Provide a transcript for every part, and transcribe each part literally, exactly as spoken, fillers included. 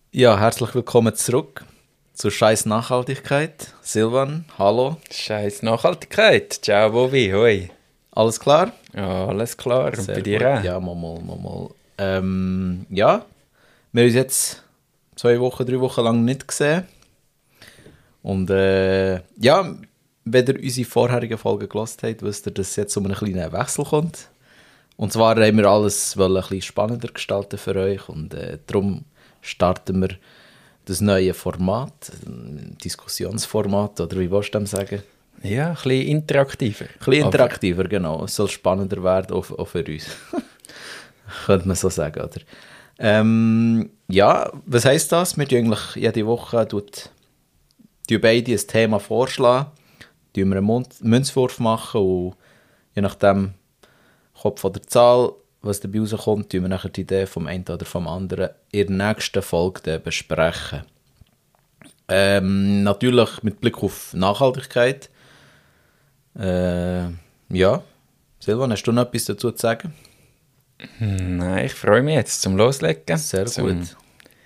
Ja, herzlich willkommen zurück zur Scheiß Nachhaltigkeit. Silvan, hallo. Scheiß Nachhaltigkeit. Ciao, Bobby. Hoi. Alles klar? Ja, alles klar. Und Sehr bei dir gut. auch? Ja, mal, mal, mal, mal. Ähm, ja, wir haben uns jetzt zwei Wochen, drei Wochen lang nicht gesehen. Und äh, ja, wenn ihr unsere vorherigen Folgen gehört habt, wisst ihr, dass es jetzt um einen kleinen Wechsel kommt. Und zwar haben wir alles wollen ein bisschen spannender gestalten für euch und äh, darum starten wir das neue Format, ein Diskussionsformat, oder wie willst du dem sagen? Ja, ein bisschen interaktiver. Ein bisschen interaktiver, genau. Es soll spannender werden, auch, auch für uns. Könnte man so sagen, oder? Ähm, ja, was heisst das? Wir tun eigentlich jede Woche tut, tun beide ein Thema vorschlagen, tun wir einen Mund- Münzwurf machen und je nachdem Kopf oder Zahl, was dabei rauskommt, tun wir nachher die Idee vom einen oder vom anderen in der nächsten Folge dann besprechen. Ähm, natürlich mit Blick auf Nachhaltigkeit. Äh, ja, Silvan, hast du noch etwas dazu zu sagen? Nein, ich freue mich jetzt zum Loslegen. Sehr zum gut.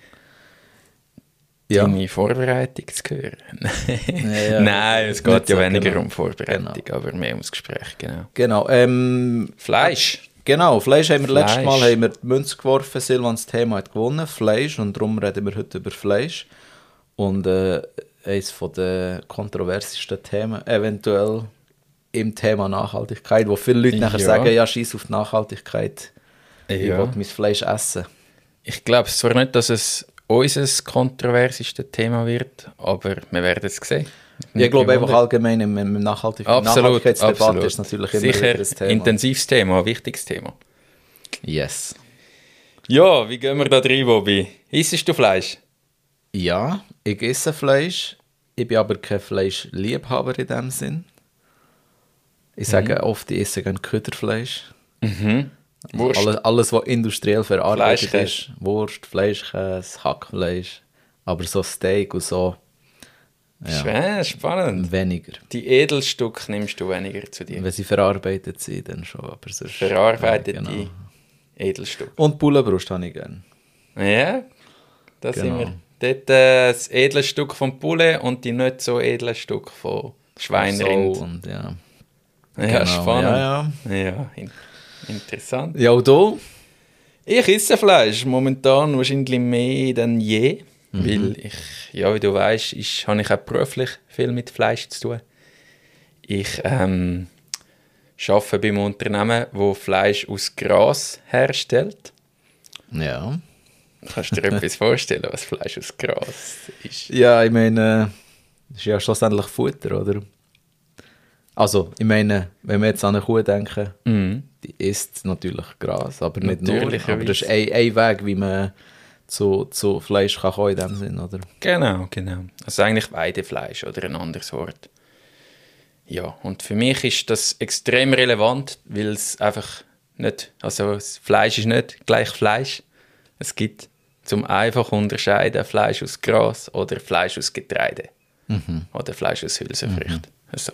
Ja. Deine Vorbereitung zu hören. Ja, ja, Nein, es geht nicht ja so, weniger genau. um Vorbereitung, Genau. aber mehr ums Gespräch, genau. Genau, ähm, Fleisch. genau, Fleisch haben wir Fleisch. letztes Mal haben wir die Münze geworfen, Silvans Thema hat gewonnen, Fleisch, und darum reden wir heute über Fleisch. Und äh, eines der kontroversesten Themen, eventuell im Thema Nachhaltigkeit, wo viele Leute nachher Ja. sagen, ja, scheiß auf die Nachhaltigkeit, ich Ja. will mein Fleisch essen. Ich glaube zwar nicht, dass es unser kontroversestes Thema wird, aber wir werden es sehen. Ich glaube Nicht einfach allgemein im, im Nachhaltig Absolut, Nachhaltigkeitsdebatte absolut. ist natürlich immer Sicher wieder ein Thema. intensives Thema, ein wichtiges Thema. Yes. Ja, wie gehen wir da rein, Bobby? Isst du Fleisch? Ja, ich esse Fleisch. Ich bin aber kein Fleischliebhaber in dem Sinn. Ich sage oft, ich esse gerne Köderfleisch. Mhm. Wurst. Alles, alles, was industriell verarbeitet Fleischkäse. ist. Wurst, Fleischkäse, Hackfleisch. Aber so Steak und so ja, Schön, spannend. weniger. Die Edelstücke nimmst du weniger zu dir. Wenn sie verarbeitet sind, dann schon. Aber sonst, Verarbeitete ja, genau. Edelstücke. Und Bullenbrust habe ich gerne. Ja, da sind Genau. wir. Dort äh, das edle Stück vom Poulet und die nicht so edle Stück von Schweinrind. So und ja. Ja, Genau, spannend. ja, Ja, in interessant. Ja, und du? Ich esse Fleisch momentan wahrscheinlich mehr denn je, Mhm. weil ich, ja, wie du weißt, ist, habe ich auch beruflich viel mit Fleisch zu tun. Ich ähm, arbeite bei einem Unternehmen, das Fleisch aus Gras herstellt. Ja. Kannst du dir etwas vorstellen, was Fleisch aus Gras ist? Ja, ich meine, das ist ja schlussendlich Futter, oder? Also, ich meine, wenn wir jetzt an eine Kuh denken, Mhm. die isst natürlich Gras, aber nicht nur. Natürlicherweise. Aber das ist ein, ein Weg, wie man zu, zu Fleisch kann kommen in dem Sinn, oder? Genau, genau. Also eigentlich Weidefleisch oder ein anderes Wort. Ja, und für mich ist das extrem relevant, weil es einfach nicht, also das Fleisch ist nicht gleich Fleisch. Es gibt zum einfach unterscheiden Fleisch aus Gras oder Fleisch aus Getreide Mhm. oder Fleisch aus Hülsenfrüchten. Also,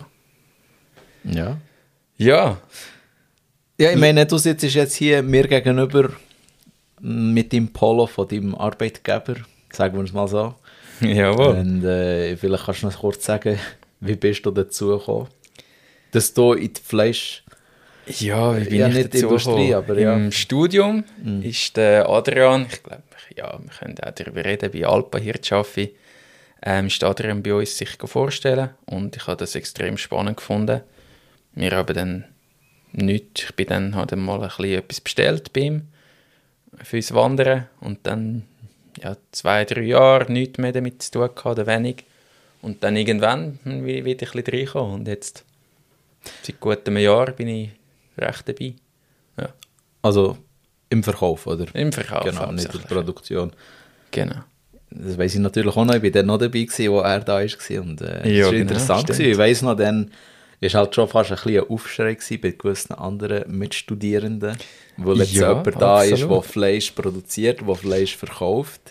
Ja. ja, Ja, ich meine, du sitzt jetzt hier mir gegenüber mit dem Polo von deinem Arbeitgeber, sagen wir es mal so. jawohl. Und äh, vielleicht kannst du noch kurz sagen, wie bist du dazu gekommen, dass du in die Fleisch... Ja, wie bin Ja, ich nicht dazu Industrie, gekommen? aber ja. Im Studium ist der Adrian, ich glaube, ja, wir können auch darüber reden, bei Alpa Hirtschaffi, ähm, ist der Adrian bei uns sich vorstellen und ich habe das extrem spannend gefunden. Wir haben dann nichts, ich bin dann halt mal ein bisschen etwas bestellt bei ihm fürs Wandern und dann ja, zwei, drei Jahre nichts mehr damit zu tun gehabt, oder wenig. Und dann irgendwann hm, wieder ein bisschen reinkommen und jetzt seit gut einem Jahr bin ich recht dabei. Ja. Also im Verkauf, oder? Im Verkauf. Genau, nicht in der hauptsächlich. Produktion. Genau. Das weiss ich natürlich auch noch. Ich war dann noch dabei, gewesen, wo er da war. Und äh, das Ja, war genau, interessant. stimmt. gewesen. Ich weiss noch, dann war halt schon fast ein bisschen ein Aufschrei gewesen bei gewissen anderen Mitstudierenden, wo jetzt Ja, jemand da ist, absolut. der Fleisch produziert, der Fleisch verkauft.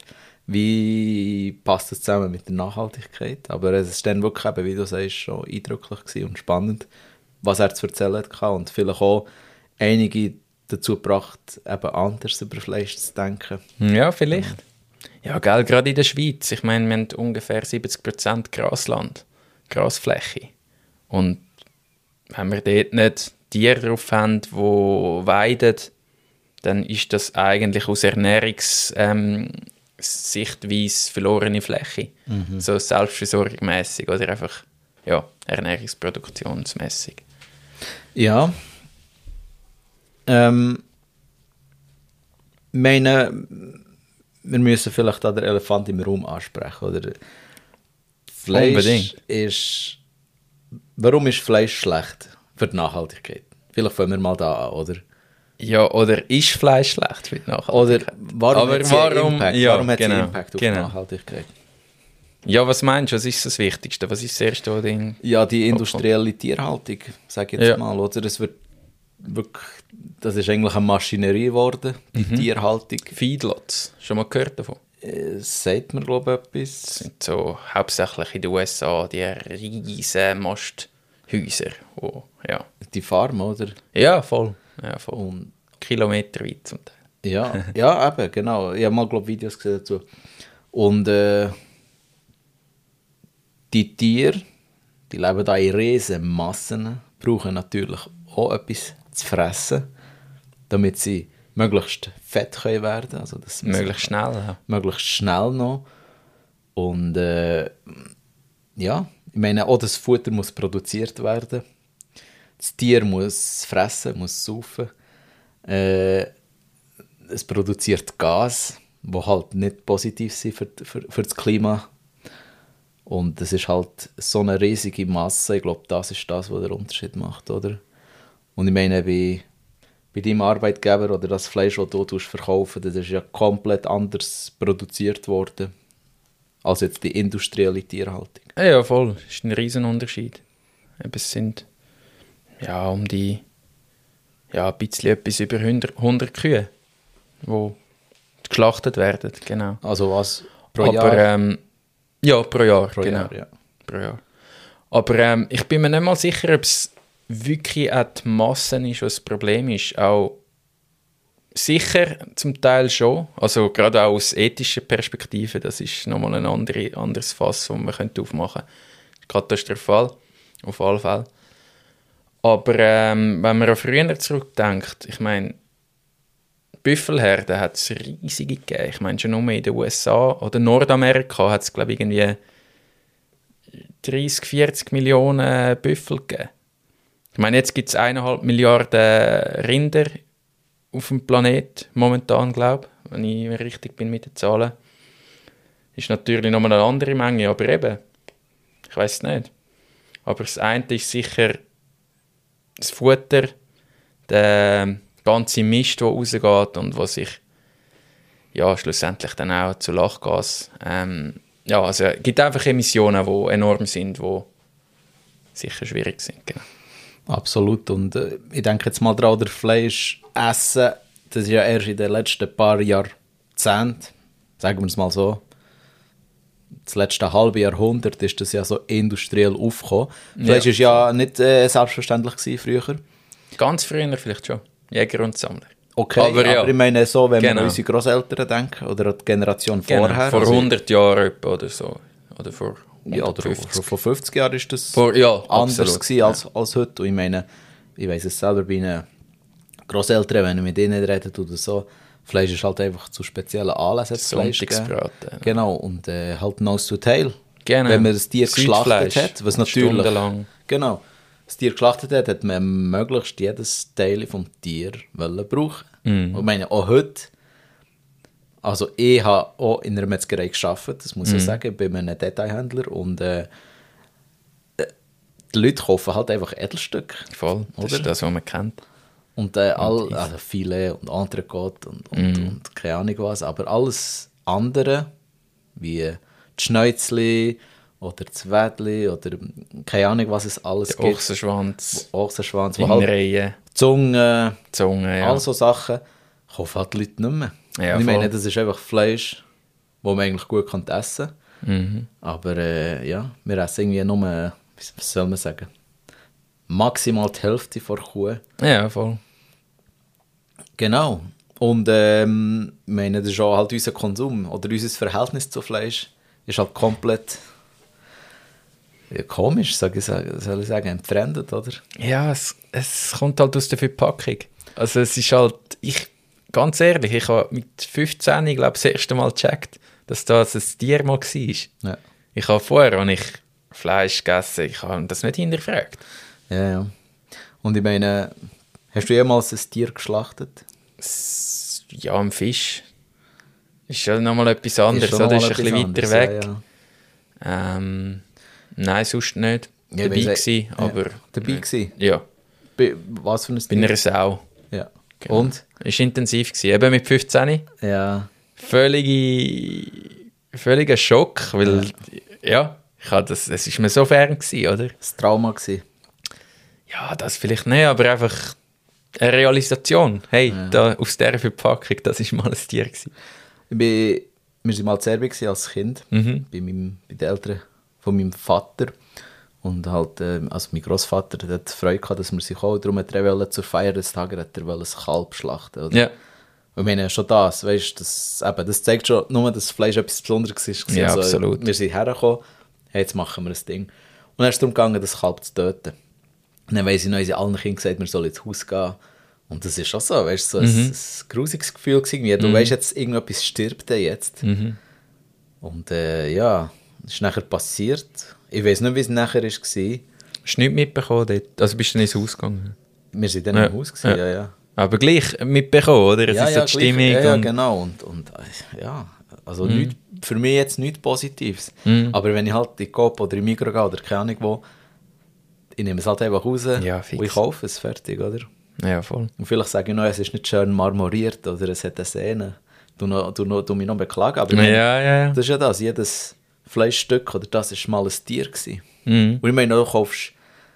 Wie passt das zusammen mit der Nachhaltigkeit? Aber es ist dann wirklich, eben, wie du sagst, schon eindrücklich gewesen und spannend, was er zu erzählen hatte. Und vielleicht auch einige dazu gebracht, eben anders über Fleisch zu denken. Ja, vielleicht. Ja, gell, gerade in der Schweiz. Ich meine, wir haben ungefähr siebzig Prozent Grasland, Grasfläche. Und wenn wir dort nicht Tiere drauf haben, die weiden, dann ist das eigentlich aus Ernährungssichtweise ähm, verlorene Fläche. Mhm. So selbstversorgungsmässig oder einfach ja, ernährungsproduktionsmässig. Ja. Ähm, meine, wir müssen vielleicht auch den Elefant im Raum ansprechen. Oder? Fleisch Unbedingt. ist... Warum ist Fleisch schlecht für die Nachhaltigkeit? Vielleicht fangen wir mal da an, oder? Ja, oder ist Fleisch schlecht für die Nachhaltigkeit? Oder warum Aber hat es warum, einen Impact, ja, warum hat genau, sie Impact auf genau. die Nachhaltigkeit? Ja, was meinst du? Was ist das Wichtigste? Was ist das Erste, was in Ja, die industrielle Tierhaltung, sage ich jetzt ja. mal. Oder? Es wird wirklich, das ist eigentlich eine Maschinerie geworden, die mhm. Tierhaltung. Feedlots, schon mal gehört davon? Äh, sagt man, glaube ich, etwas. Das sind so hauptsächlich in den U S A die riesen Masthäuser. Wo, ja. Die Farm, oder? Ja, voll. Ja, voll. Und kilometerweit zum Teil. Ja, ja, eben, genau. Ich habe mal, glaube ich, Videos gesehen dazu. Und äh, die Tiere, die leben da in riesen Massen, brauchen natürlich auch etwas zu fressen, damit sie möglichst fett können werden. Also das möglichst schnell. Ja. Möglichst schnell noch. Und äh, ja, ich meine, auch das Futter muss produziert werden. Das Tier muss fressen, muss saufen. Äh, es produziert Gas, die halt nicht positiv sind für, für, für das Klima. Und es ist halt so eine riesige Masse. Ich glaube, das ist das, was den Unterschied macht, oder? Und ich meine, bei, bei deinem Arbeitgeber oder das Fleisch, das du verkaufen, das ist ja komplett anders produziert worden als jetzt die industrielle Tierhaltung. Ja, voll. Das ist ein Riesenunterschied. Es sind ja um die ja, ein bisschen etwas über hundert, hundert Kühe, die geschlachtet werden, genau. Also was? Pro Aber, Jahr? Ähm, ja, pro Jahr, pro genau. Jahr, ja. Pro Jahr. Aber ähm, ich bin mir nicht mal sicher, ob es wirklich auch die Massen ist, was das Problem ist. Auch sicher zum Teil schon. Also gerade auch aus ethischer Perspektive, das ist nochmal ein andere, anderes Fass, das man aufmachen könnte. Katastrophal, auf alle Fälle. Aber ähm, wenn man an früher zurückdenkt, ich meine, Büffelherden hat es riesige gegeben. Ich meine, schon nur in den U S A oder Nordamerika hat es, glaube ich, irgendwie dreißig, vierzig Millionen Büffel gegeben. Ich meine, jetzt gibt es eineinhalb Milliarden Rinder auf dem Planeten momentan, glaube ich, wenn ich richtig bin mit den Zahlen. Ist natürlich nochmal eine andere Menge, aber eben, ich weiß es nicht. Aber das eine ist sicher das Futter, der ganze Mist, der rausgeht und was sich ja, schlussendlich dann auch zu Lachgas... Ähm, ja, also es gibt einfach Emissionen, die enorm sind, die sicher schwierig sind. Genau. Absolut. Und äh, ich denke jetzt mal daran, der Fleisch essen, das ist ja erst in den letzten paar Jahrzehnten, sagen wir es mal so, das letzte halbe Jahrhundert ist das ja so industriell aufgekommen. Fleisch war ja, ja nicht äh, selbstverständlich gewesen früher. Ganz früher vielleicht schon. Jäger und Sammler. Okay, aber, ja. aber ich meine so, wenn genau. wir an unsere Grosseltern denken oder an die Generation genau. vorher. Vor also hundert Jahren oder so. Oder vor ja, oder vor, vor fünfzig Jahren ist das vor, ja, anders gewesen als, ja. als heute. Und ich meine, ich weiss es selber bei den Grosseltern, wenn ich mit ihnen rede oder so, Fleisch ist halt einfach zu speziellen Anlässen Sonntagsbraten. Genau, und äh, halt nose to tail. Genau. Wenn man das Tier geschlachtet hat, was natürlich... Stundenlang. Genau. Das Tier geschlachtet hat, hat man möglichst jedes Teil vom Tier wollen brauchen. Mm. Und ich meine, auch heute, also ich habe auch in einer Metzgerei gearbeitet, das muss mm. ich sagen, ich bin ein Detailhändler und äh, die Leute kaufen halt einfach Edelstücke. Voll, das oder? Ist das, was man kennt. Und äh, all, also Filet und Entrecote und, und, mm. und keine Ahnung was, aber alles andere, wie die Schneuzli oder das Wädli oder keine Ahnung, was es alles der gibt. Ochsenschwanz. Ochsenschwanz. Innereien. Zunge. Zunge, ja. All so Sachen kaufen halt die Leute nicht mehr. Ja, und ich voll. meine, das ist einfach Fleisch, das man eigentlich gut kann essen kann. Mhm. Aber äh, ja, wir essen irgendwie nur, was soll man sagen, maximal die Hälfte von der Kuh. Ja, voll. Genau. Und ähm, ich meine, das ist auch halt unser Konsum oder unser Verhältnis zu Fleisch ist halt komplett ja, komisch, sag ich, soll ich sagen, entfremdet, oder? Ja, es, es kommt halt aus der Verpackung. Also es ist halt, ich, ganz ehrlich, ich habe mit fünfzehn, ich glaube, das erste Mal gecheckt, dass das ein Tier mal war. Ja. Ich habe vorher, als ich Fleisch gegessen, ich habe das nicht hinterfragt. Ja, ja. Und ich meine, hast du jemals ein Tier geschlachtet? S- Ja, ein Fisch. Ist ja nochmal etwas anderes, schon oder? noch Ist mal ein bisschen etwas weiter anderes, weg. Ja, ja. Ähm, nein, sonst nicht. Ja, Dabei wenn sie- gewesen, aber... Ja, dabei gewesen? Ja, Bei, was für ein bei einer Sau. Ja. Genau. Und? Ist intensiv gewesen. Eben mit fünfzehn. Ja. Völlige, völliger Schock, weil, ja, ich hab das, es ist mir so fern gewesen, oder? Das Trauma gewesen. Ja, das vielleicht nicht, aber einfach eine Realisation. Hey, Ja. da, aus dieser Verpackung, das war mal ein Tier gewesen. Ich bin, wir waren mal in Serbien gewesen als Kind, Mhm. bei, meinem, bei den Eltern von meinem Vater. Und halt, ähm, also mein Großvater der hat Freude gehabt, dass wir sie kommen. Darum hat er wollte zur Feier des Tages hat er wollte ein Kalb schlachten. Oder? Ja. Und ich meine, schon das, weißt, das, eben, das zeigt schon nur, dass das Fleisch etwas Besonderes war. Ja, absolut. Wir sind hergekommen, hey, jetzt machen wir ein Ding. Und dann ist es darum gegangen, das Kalb zu töten. Und dann weiss ich noch, ich allen Kindern gesagt, wir sollen ins Haus gehen. Und das ist schon so, weißt du, so ein, Mhm. ein grusiges Gefühl gewesen. Du Mhm. weißt jetzt, irgendetwas stirbt da jetzt. Mhm. Und äh, ja, das ist nachher passiert. Ich weiß nicht, wie es nachher war. Hast du nichts mitbekommen dort? Also bist du nicht ins Haus gegangen? Wir waren dann Ja. im Haus, gewesen, Ja. ja, ja. Aber gleich mitbekommen, oder? Es ja, ist ja, so die gleich, Stimmung. ja, ja, und, genau. Und, und äh, ja, also Mhm. nicht, für mich jetzt nichts Positives. Mhm. Aber wenn ich halt in Coop oder in Migros gehe oder keine Ahnung wo, ich nehme es halt einfach raus Ja, fix. und ich kaufe es, fertig, oder? Ja, voll. Und vielleicht sage ich noch, es ist nicht schön marmoriert oder es hat eine Sehne. Du, noch, du, noch, du mich noch beklagen, aber ich Ja, meine, ja, ja. das ist ja das, jedes Fleischstück oder das ist mal ein Tier gewesen. Mhm. Und ich meine, du kaufst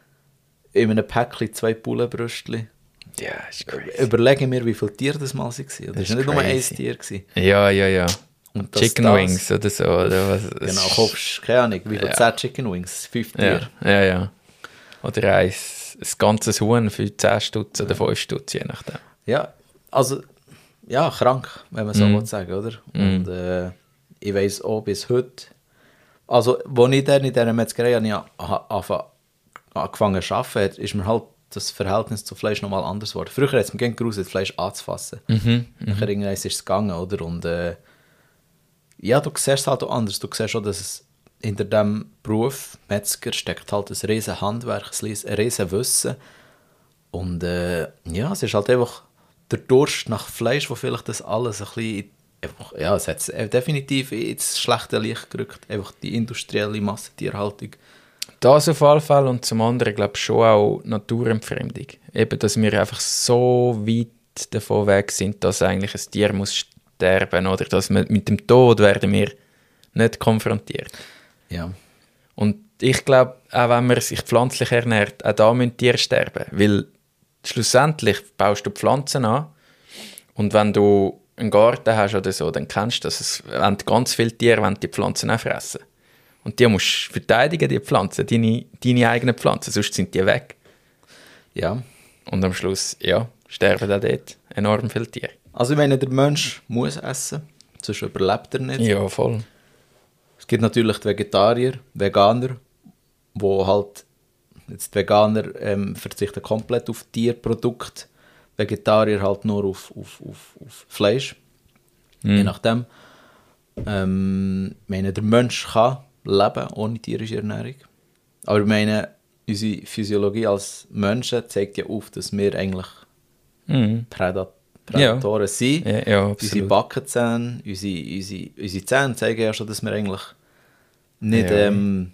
in einem Päckchen zwei Bullenbrüstchen. Ja, ist crazy. Überlege mir, wie viele Tiere das mal waren. Das war ist nicht nur ein crazy. Tier. Gewesen. Ja, ja, ja. Und dass Chicken das- Wings oder so. Oder was? Es Genau, ist- kaufst, keine Ahnung, wie viel, Ja. zehn Chicken Wings, fünf Ja, Tiere. ja, ja. Oder ein, ein ganzes Huhn für zehn Stutz oder fünf Stutz, je nachdem. Ja, also, ja, krank, wenn man so Mhm. will sagen, oder? Mhm. Und äh, ich weiss auch bis heute, also, als ich dann in dieser Metzgerei habe, ich a- anfa- angefangen zu arbeiten, ist mir halt das Verhältnis zu Fleisch nochmal anders geworden. Früher hat es mir gerne geruset, Fleisch anzufassen. Mhm. Nachher irgendwann ist es gegangen, oder? Und äh, ja, du siehst es halt auch anders. Du siehst auch, dass es hinter diesem Beruf Metzger steckt halt ein riesen Handwerk, ein riesen Wissen. Und äh, ja, es ist halt einfach der Durst nach Fleisch, wo vielleicht das alles ein bisschen, einfach, ja, es hat es definitiv ins schlechte Licht gerückt. Einfach die industrielle Massentierhaltung. Das auf alle Fälle und zum anderen glaube ich schon auch Naturentfremdung. Eben, dass wir einfach so weit davon weg sind, dass eigentlich ein Tier muss sterben oder dass wir, mit dem Tod werden wir nicht konfrontiert. Ja. Und ich glaube, auch wenn man sich pflanzlich ernährt, auch da müssen Tiere sterben. Weil schlussendlich baust du Pflanzen an und wenn du einen Garten hast oder so, dann kennst du das. Es wollen ganz viele Tiere wollen die Pflanzen auch fressen. Und die musst du verteidigen, die Pflanzen, deine, deine eigenen Pflanzen, sonst sind die weg. Ja. Und am Schluss, ja, sterben auch dort enorm viele Tiere. Also ich meine, der Mensch muss essen, sonst überlebt er nicht. Ja, voll. Es gibt natürlich die Vegetarier, Veganer, wo halt, jetzt die Veganer ähm, verzichten komplett auf Tierprodukte, Vegetarier halt nur auf, auf, auf, auf Fleisch, Mhm. je nachdem. Ähm, ich meine, der Mensch kann leben ohne tierische Ernährung, aber ich meine, unsere Physiologie als Menschen zeigt ja auf, dass wir eigentlich Mhm. Predat Prädatoren sind. Ja, ja, Unsere absolut. Backenzähne, unsere, unsere, unsere Zähne zeigen ja schon, dass wir eigentlich nicht Ja. ähm,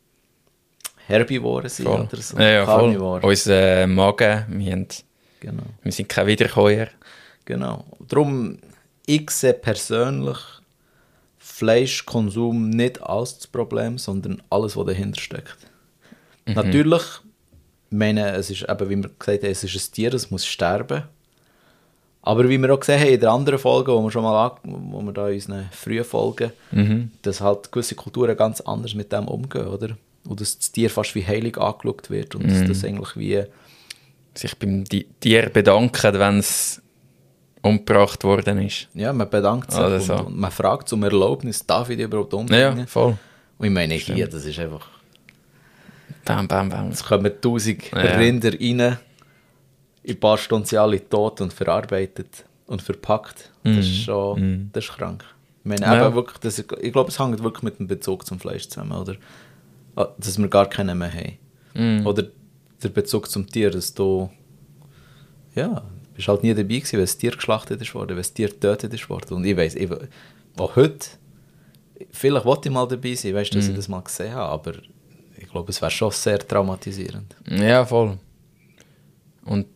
Herbivoren sind Voll. oder so. Ja, ja, voll. Carnivoren. Unser äh, Magen, wir, haben, Genau. wir sind keine Wiederkäuer. genau. Darum, ich sehe persönlich Fleischkonsum nicht als das Problem, sondern alles, was dahinter steckt. Mhm. Natürlich, ich meine, es ist eben, wie wir gesagt haben, es ist ein Tier, es muss sterben. Aber wie wir auch gesehen haben in den anderen Folgen, wo wir schon mal an, wo wir da in unseren frühen Folgen, Mhm. dass halt gewisse Kulturen ganz anders mit dem umgehen, oder? Und dass das Tier fast wie heilig angeschaut wird und dass Mhm. das eigentlich wie... Sich beim Di- Tier bedanken, wenn es umgebracht worden ist. Ja, man bedankt sich Oder und, so. und man fragt um Erlaubnis, darf ich die überhaupt umbringen? Ja, voll. Und ich meine, hier, Stimmt. das ist einfach... Bam, bam, bam. Es kommen tausend Ja. Rinder rein, in ein paar Stunden sind alle tot und verarbeitet und verpackt. Das ist schon Mm. das ist krank. Ich meine, Ja. eben wirklich, das, ich glaube, es hängt wirklich mit dem Bezug zum Fleisch zusammen, oder? Ah, dass wir gar keinen mehr haben. Mm. Oder der Bezug zum Tier, dass du... Ja, du bist halt nie dabei gewesen, wenn das Tier geschlachtet ist worden, wenn das Tier getötet ist worden. Und ich weiss, ich, auch heute, vielleicht wollte ich mal dabei sein, weißt du, dass Mm. ich das mal gesehen habe, aber ich glaube, es wäre schon sehr traumatisierend. Ja, voll. Und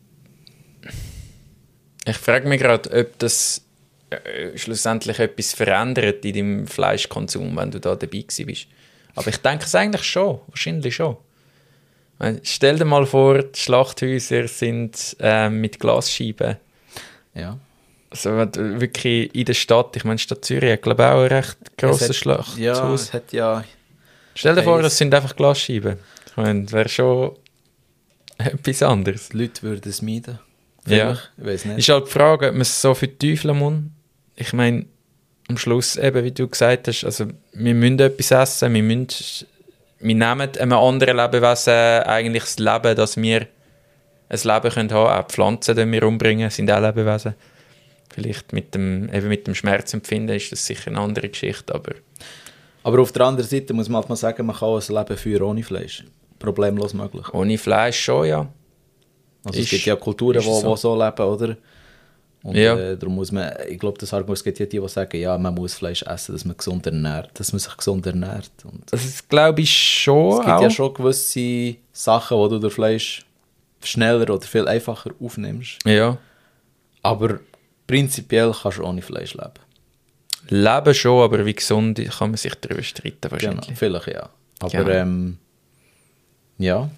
ich frage mich gerade, ob das äh, schlussendlich etwas verändert in deinem Fleischkonsum, wenn du da dabei gewesen bist. Aber ich denke es eigentlich schon, wahrscheinlich schon. Ich meine, stell dir mal vor, die Schlachthäuser sind äh, mit Glasscheiben. Ja. Also wenn du wirklich in der Stadt, ich meine, die Stadt Zürich hat, glaube ich, auch ein recht grosses Es hat- Schlachthaus. Ja, es hat ja... Stell dir vor, Weiss. das sind einfach Glasscheiben. Ich meine, das wäre schon etwas anderes. Die Leute würden es meiden. Ja. Vielleicht, ich weiß nicht. Ist halt die Frage, ob man es so verteufeln muss. Ich meine, am Schluss, eben, wie du gesagt hast, also wir müssen etwas essen, wir, müssen, wir nehmen einem anderen Lebewesen eigentlich das Leben, dass wir ein Leben können haben. Auch Pflanzen, die wir umbringen, sind auch Lebewesen. Vielleicht mit dem, eben mit dem Schmerzempfinden ist das sicher eine andere Geschichte, aber Aber auf der anderen Seite muss man halt mal sagen, man kann auch ein Leben führen ohne Fleisch. Problemlos möglich. ohne Fleisch schon, ja. Also Ist- es gibt ja Kulturen, ist die so. so. so leben, oder? Und Ja. äh, darum muss man, ich glaube, das Argument, es gibt ja die, die sagen, ja, man muss Fleisch essen, dass man gesund ernährt, dass man sich gesund ernährt. Und Also das glaube ich schon es gibt auch. ja schon gewisse Sachen, wo du durch Fleisch schneller oder viel einfacher aufnimmst. Ja. Aber prinzipiell kannst du ohne Fleisch leben. Leben schon, aber wie gesund kann man sich darüber streiten wahrscheinlich. Genau, vielleicht ja. Aber Genau. ähm, ja,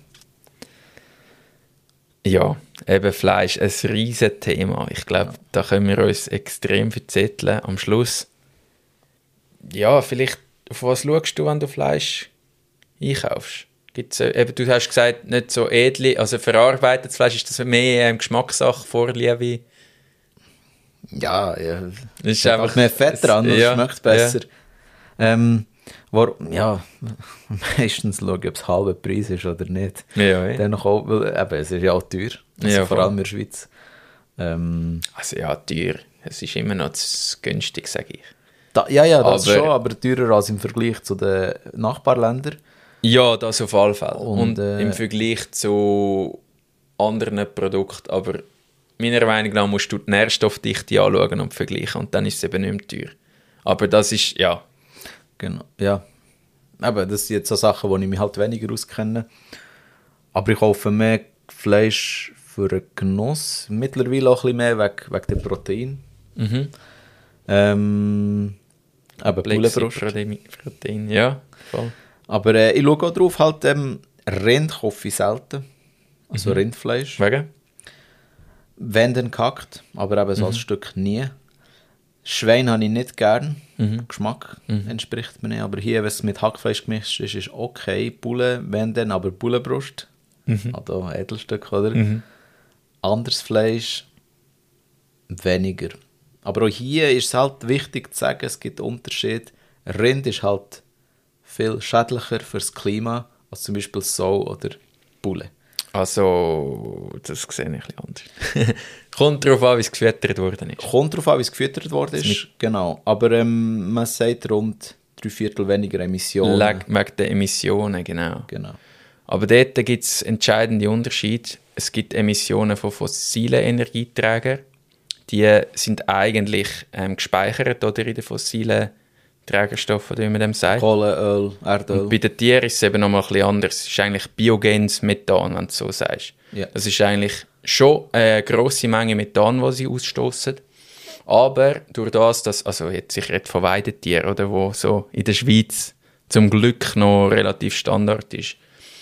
Ja, eben Fleisch, ein riesen Thema. Ich glaube, da können wir uns extrem verzetteln. Am Schluss, ja, vielleicht, auf was schaust du, wenn du Fleisch einkaufst? Gibt's, äh, eben, du hast gesagt, nicht so edle, also verarbeitetes Fleisch, ist das mehr ähm, Geschmackssache, Vorliebe? ja, ja. Das ist Es hat einfach mehr Fett dran und ja, es schmeckt besser. Ähm, war, ja, meistens schaue ich, ob es halber Preis ist oder nicht. Ja, ja. Dann noch auch, weil, eben, es ist ja auch teuer, also Ja, vor voll. allem in der Schweiz. Ähm, Also ja, teuer. Es ist immer noch zu günstig, sage ich. da, ja, ja, das Aber- schon, aber teurer als im Vergleich zu den Nachbarländern. Ja, das auf alle Fälle. Und, Und, äh, im Vergleich zu anderen Produkten. Aber meiner Meinung nach musst du die Nährstoffdichte anschauen und vergleichen. Und dann ist es eben nicht mehr teuer. Aber das ist, ja. Genau, ja. Eben, das sind jetzt so Sachen, wo ich mich halt weniger auskenne. Aber ich kaufe mehr Fleisch für einen Genuss. Mittlerweile auch ein bisschen mehr wegen, wegen dem Protein. Mhm. Ähm, eben Bullenbrust. Protein, Protein, ja. Voll. Aber äh, ich schaue auch drauf, halt ähm, Rind kaufe ich selten. Also Rindfleisch. Wegen? Wenn dann gehackt, aber eben so als Stück nie. Schwein habe ich nicht gern. Geschmack entspricht mir nicht. Aber hier, wenn es mit Hackfleisch gemischt ist, ist okay. Bulle, wenn dann, aber Bullenbrust. Also Edelstück, oder? Anderes Fleisch weniger. Aber auch hier ist es halt wichtig zu sagen, es gibt Unterschiede. Rind ist halt viel schädlicher fürs Klima als zum Beispiel Sau oder Bulle. Also, das sehe ich ein bisschen anders. Kommt darauf an, wie es gefüttert worden ist. Kommt darauf an, wie es gefüttert worden ist. Genau. Aber ähm, man sagt rund drei Viertel weniger Emissionen. Leg- Wegen der Emissionen, genau. Genau. Aber dort gibt es entscheidende Unterschiede. Es gibt Emissionen von fossilen Energieträgern. Die sind eigentlich ähm, gespeichert oder in den fossilen Trägerstoffen, wie man dem sagt. Kohle, Öl, Erdöl. Und bei den Tieren ist es eben noch mal ein bisschen anders. Es ist eigentlich biogenes Methan, wenn du so sagst. Ja. Das ist eigentlich schon eine grosse Menge Methan, die sie ausstoßen. Aber durch das, dass, also jetzt ich rede von Weidetieren, oder, wo so in der Schweiz zum Glück noch relativ Standard ist,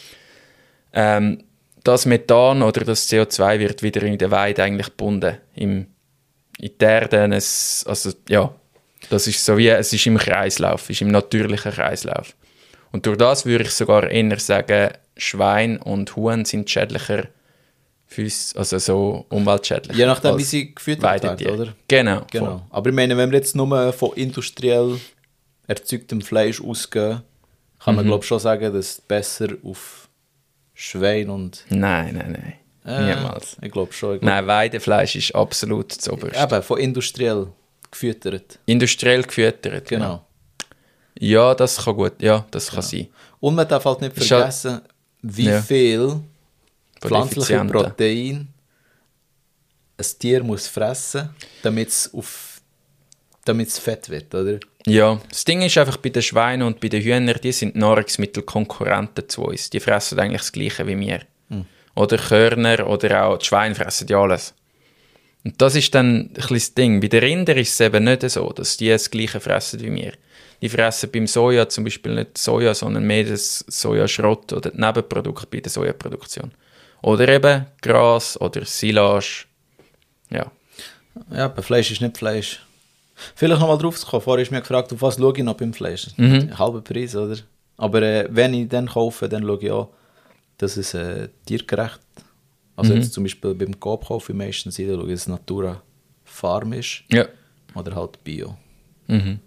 ähm, das Methan oder das C O zwei wird wieder in der Weide eigentlich gebunden. Im, in die Erde, es, also ja, das ist so wie, es ist im Kreislauf, ist im natürlichen Kreislauf. Und durch das würde ich sogar eher sagen, Schwein und Huhn sind schädlicher Füss, also so umweltschädlich. Je nachdem, wie sie gefüttert werden, oder? Genau. genau. Voll. Aber ich meine, wenn wir jetzt nur von industriell erzeugtem Fleisch ausgehen, kann man, mhm. glaube ich, schon sagen, dass es besser auf Schwein und... Nein, nein, nein. Äh, Niemals. Ich glaube schon. Ich glaub... Nein, Weidefleisch ist absolut das Oberste. Eben, von industriell gefüttert. Industriell gefüttert, genau. Ja, ja das kann gut, ja, das kann genau. sein. Und man darf halt nicht vergessen, halt... wie ja. viel pflanzliche Protein ein Tier muss fressen, damit es auf damit es fett wird, oder? Ja, das Ding ist einfach, bei den Schweinen und bei den Hühnern, die sind Nahrungsmittelkonkurrenten zu uns. Die fressen eigentlich das Gleiche wie wir. Hm. Oder Körner oder auch die Schweine fressen ja alles. Und das ist dann ein bisschen das Ding. Bei den Rindern ist es eben nicht so, dass die das Gleiche fressen wie wir. Die fressen beim Soja zum Beispiel nicht Soja, sondern mehr das Sojaschrott oder die Nebenprodukte bei der Sojaproduktion. Oder eben Gras oder Silage. Ja. Ja, aber Fleisch ist nicht Fleisch. Vielleicht noch mal drauf zu kommen. Vorher ist mir gefragt, auf was schaue ich noch beim Fleisch? Mhm. Halber Preis, oder? Aber äh, wenn ich dann kaufe, dann schaue ich auch, dass es äh, tiergerecht. Also mhm. jetzt zum Beispiel beim Coop kaufe ich meistens, da schaue ich, dass es Natura Farm ist. Ja. Oder halt Bio. Mhm.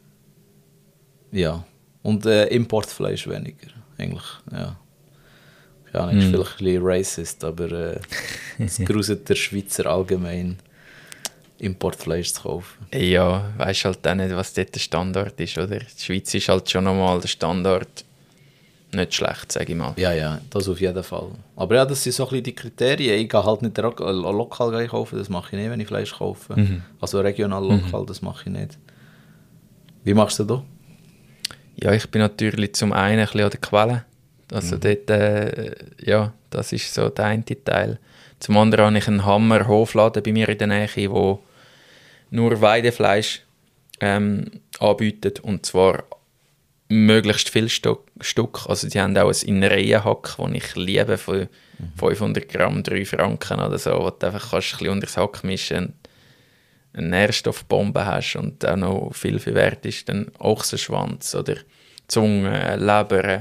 Ja. Und äh, Importfleisch weniger, eigentlich, ja. Ja, das ist mhm. vielleicht ein bisschen racist, aber äh, es gruselt der Schweizer allgemein, Importfleisch zu kaufen. Ja, weisst halt auch nicht, was dort der Standard ist, oder? Die Schweiz ist halt schon nochmal der Standard nicht schlecht, sage ich mal. Ja, ja, das auf jeden Fall. Aber ja, das sind so ein bisschen die Kriterien. Ich gehe halt nicht lokal, lokal kaufen, das mache ich nicht, wenn ich Fleisch kaufe. Mhm. Also regional, lokal, mhm. das mache ich nicht. Wie machst du das? Ja, ich bin natürlich zum einen ein bisschen an der Quelle. Also mhm. dort, äh, ja, das ist so der eine Teil. Zum anderen habe ich einen Hammer-Hofladen bei mir in der Nähe, wo nur Weidefleisch ähm, anbietet, und zwar möglichst viel Stock, Stück. Also die haben auch ein Innereienhack, das ich liebe, von mhm. fünfhundert Gramm, drei Franken oder so, wo du einfach kannst ein bisschen unter das Hack mischen, eine Nährstoffbombe hast und auch noch viel, viel wert ist, dann Ochsenschwanz oder Zunge, Leber.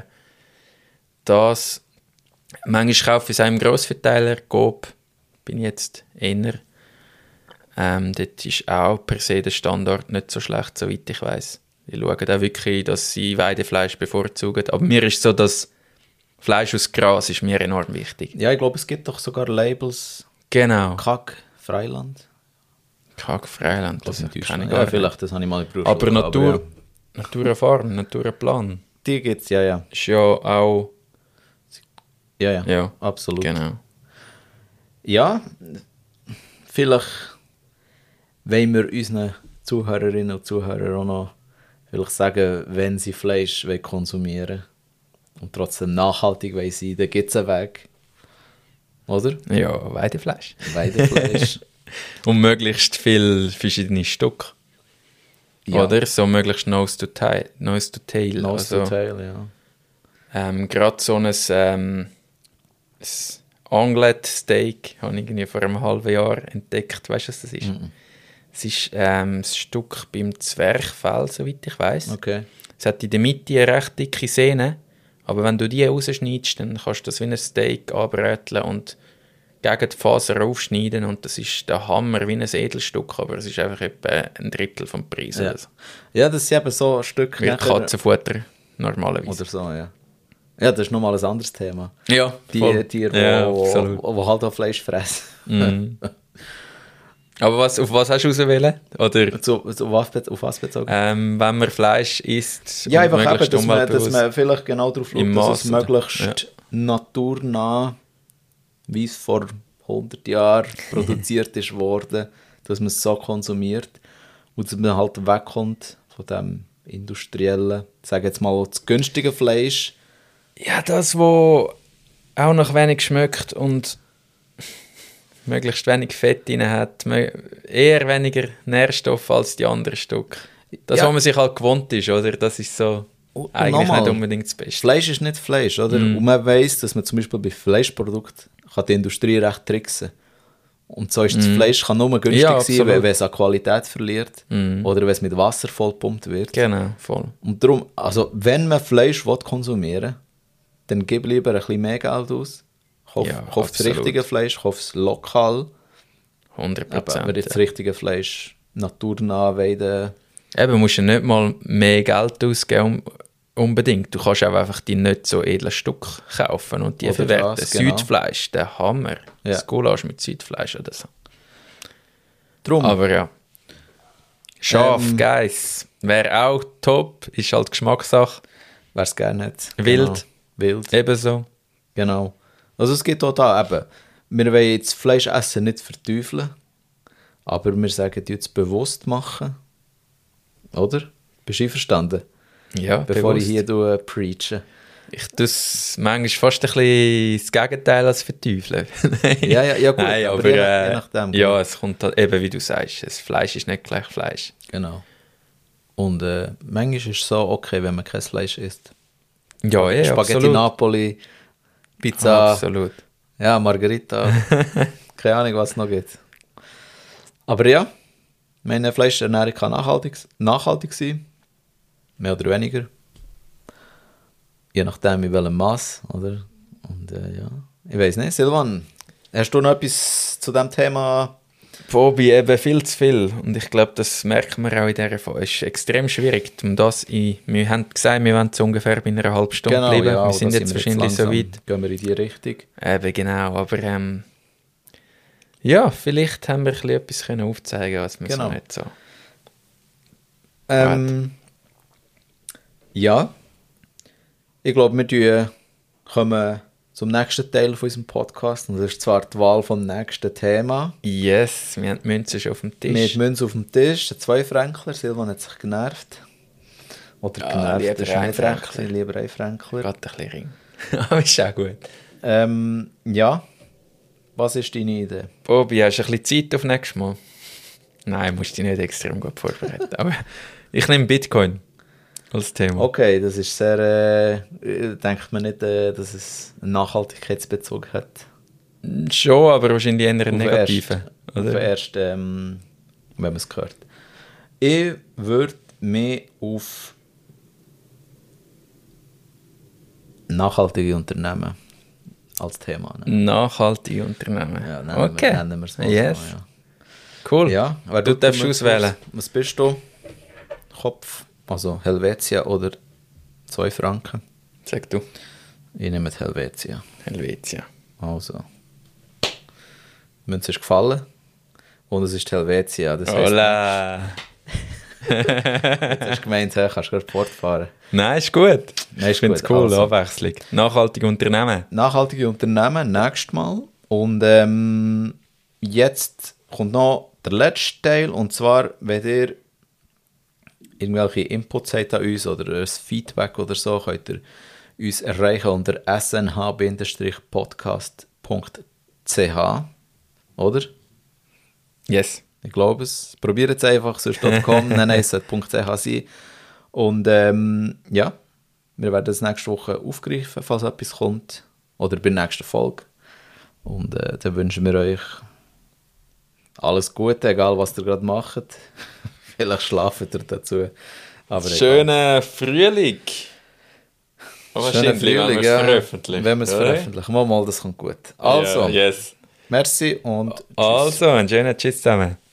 Das. Manchmal kaufe ich es auch im Grossverteiler, Coop, bin ich jetzt eher. Ähm, dort ist auch per se der Standard nicht so schlecht, soweit ich weiss. Die schauen auch wirklich, dass sie Weidefleisch bevorzugen. Aber mir ist so, dass Fleisch aus Gras ist mir enorm wichtig. Ja, ich glaube, es gibt doch sogar Labels. Genau. Kack, Freiland. Kack, Freiland, das kann ich gar ja, vielleicht, das habe ich mal gebraucht. Aber Natur, aber ja. Natura Farm, Natura Plan. Die gibt es, ja, ja. Ist ja auch... Ja, ja, ja, absolut. Genau. Ja, vielleicht wollen wir unseren Zuhörerinnen und Zuhörern auch noch vielleicht sagen, wenn sie Fleisch konsumieren wollen und trotzdem nachhaltig sein wollen, dann gibt es einen Weg. Oder? Ja, Weidefleisch. Weidefleisch. Und möglichst viele verschiedene Stücke. Ja. Oder? So möglichst Nose to Tail. Nose to Tail, Nose also, to Tail, ja. Ähm, Gerade so ein, ähm, ein Anglet-Steak habe ich irgendwie vor einem halben Jahr entdeckt. Weißt du, was das ist? Mm-mm. Es ist ähm, ein Stück beim Zwerchfell, soweit ich weiss. Okay. Es hat in der Mitte eine recht dicke Sehne, aber wenn du die rausschneidest, dann kannst du das wie ein Steak anbräteln und gegen die Faser aufschneiden, und das ist der Hammer wie ein Edelstück, aber es ist einfach etwa ein Drittel vom Preis. Ja, oder so. Ja, das ist eben so ein Stück... Wie Katzenfutter normalerweise. Oder so, ja. Ja, das ist nochmal ein anderes Thema. Ja, die voll. Tiere, die ja, wo halt auch Fleisch fressen. Mm. Aber was, auf was hast du ausgewählt? Oder? Zu, zu, auf, was, auf was bezogen? Ähm, wenn man Fleisch isst... Ja, einfach eben, dass man, dass man vielleicht genau darauf schaut, dass Maß, es möglichst ja. naturnah, wie es vor hundert Jahren produziert ist worden, dass man es so konsumiert und dass man halt wegkommt von dem industriellen, sage jetzt mal, das günstige Fleisch. Ja, das, wo auch noch wenig schmeckt und möglichst wenig Fett drin hat, eher weniger Nährstoffe als die anderen Stücke. Das, ja. was man sich halt gewohnt ist, oder? Das ist so und eigentlich nochmal, nicht unbedingt das Beste. Fleisch ist nicht Fleisch, oder? Mm. Und man weiss, dass man zum Beispiel bei Fleischprodukten kann die Industrie recht tricksen. Und so ist das mm. Fleisch kann nur günstig ja, sein, wenn es an Qualität verliert mm. oder wenn es mit Wasser vollgepumpt wird. Genau, voll. Und darum, also wenn man Fleisch konsumieren will, dann gib lieber ein bisschen mehr Geld aus, Kauf, Ja, kauft das absolut. richtige Fleisch, kauft es lokal. hundert Aber Prozent. wenn jetzt das richtige Fleisch naturnah weiden. Eben, musst du nicht mal mehr Geld ausgeben, um, unbedingt. Du kannst auch einfach die nicht so edlen Stück kaufen und die Oder verwerten. das, genau. Südfleisch, der Hammer. Ja. Das Gulasch mit Südfleisch oder so. Drum. Aber ja. Schaf, Ähm. Geiss, wäre auch top, ist halt Geschmackssache. Wer es gerne hat. Wild. Genau. Wild. Ebenso. Genau. Also es gibt auch da eben, wir wollen jetzt Fleisch essen nicht verteufeln, aber wir sagen, die es bewusst machen. Oder? Bist du einverstanden? Ja, Bevor bewusst. ich hier tue, preache. Ich tue es manchmal fast ein bisschen das Gegenteil als verteufeln. Ja, ja, ja gut, Nein, aber aber, je nach- äh, je nachdem, ja, genau. es kommt halt, eben wie du sagst, das Fleisch ist nicht gleich Fleisch. Genau. Und äh, manchmal ist es so okay, wenn man kein Fleisch isst. Ja, ja, Spaghetti absolut. Napoli, Pizza, Absolut. ja, Margherita, keine Ahnung, was es noch gibt. Aber ja, meine Fleischernährung kann nachhaltig, nachhaltig sein. Mehr oder weniger. Je nachdem, in welchem Maß, oder? Und äh, ja, ich weiß nicht. Silvan, hast du noch etwas zu diesem Thema? Bobby, eben viel zu viel. Und ich glaube, das merkt man auch in dieser Phase. Es ist extrem schwierig. Um das in, wir haben gesagt, wir wollen so ungefähr bei einer halben Stunde bleiben. ja, wir sind da jetzt wahrscheinlich so langsam, weit. Gehen wir in die Richtung. Eben, genau. Aber ähm, ja, vielleicht haben wir ein bisschen etwas können aufzeigen, was wir Genau. so nicht so... Ähm, ja, ich glaube, wir tun- kommen zum nächsten Teil von unserem Podcast. Und das ist zwar die Wahl vom nächsten Thema. Yes, wir haben die Münze schon auf dem Tisch. Wir haben die Münze auf dem Tisch, der Zwei-Fränkler. Silvan hat sich genervt. Oder Ja, genervt, lieber das ist ein nicht recht, Fränkler. lieber ein Fränkler. Gerade ein bisschen Ring. Aber ist auch gut. Ähm, ja, was ist deine Idee? Bobby, hast du ein bisschen Zeit auf nächstes Mal? Nein, musst dich nicht extrem gut vorbereiten. Aber ich nehme Bitcoin als Thema. Okay, das ist sehr, äh, denkt man nicht, äh, dass es einen Nachhaltigkeitsbezug hat. Schon, aber wahrscheinlich eher einen Auf den negativen. ersten- Auf den Oder? ersten, ähm, wenn man es hört. Ich würde mich auf nachhaltige Unternehmen als Thema nehmen. Nachhaltige Unternehmen. Ja, nennen okay. wir, nennen wir es mal Yes. so. Ja. Cool. Ja, wer Du tut darfst damit auswählen. Was, was bist du? Kopf, also Helvetia oder zwei Franken? Sag du. Ich nehme die Helvetia. Helvetia. Also. Die Münze ist gefallen. Und es ist die Helvetia. Das heisst, Hola. jetzt hast du gemeint, hey, kannst du gerade fortfahren. Nein, ist gut. Nein, ist ich finde es gut. cool, Also. Abwechslung. Nachhaltige Unternehmen. Nachhaltige Unternehmen, nächstes Mal. Und ähm, jetzt kommt noch der letzte Teil. Und zwar, wenn ihr irgendwelche Inputs habt an uns oder ein Feedback oder so, könnt ihr uns erreichen unter s n h podcast punkt c h. Oder? Yes. Ich glaube es. Probiert es einfach, sonst .com, nein, nein, es sollte .ch sein. Und ähm, ja, wir werden das nächste Woche aufgreifen, falls etwas kommt. Oder bei der nächsten Folge. Und äh, dann wünschen wir euch alles Gute, egal was ihr gerade macht. Vielleicht schlafen ihr dazu. Aber egal. Schönen Frühling. Schönen Wahrscheinlich, wenn wir Frühling, es ja. veröffentlichen. Wenn wir es oder? veröffentlichen. Mal, mal, das kommt gut. Also, Ja, yes. merci und tschüss. Also, einen schönen Tschüss zusammen.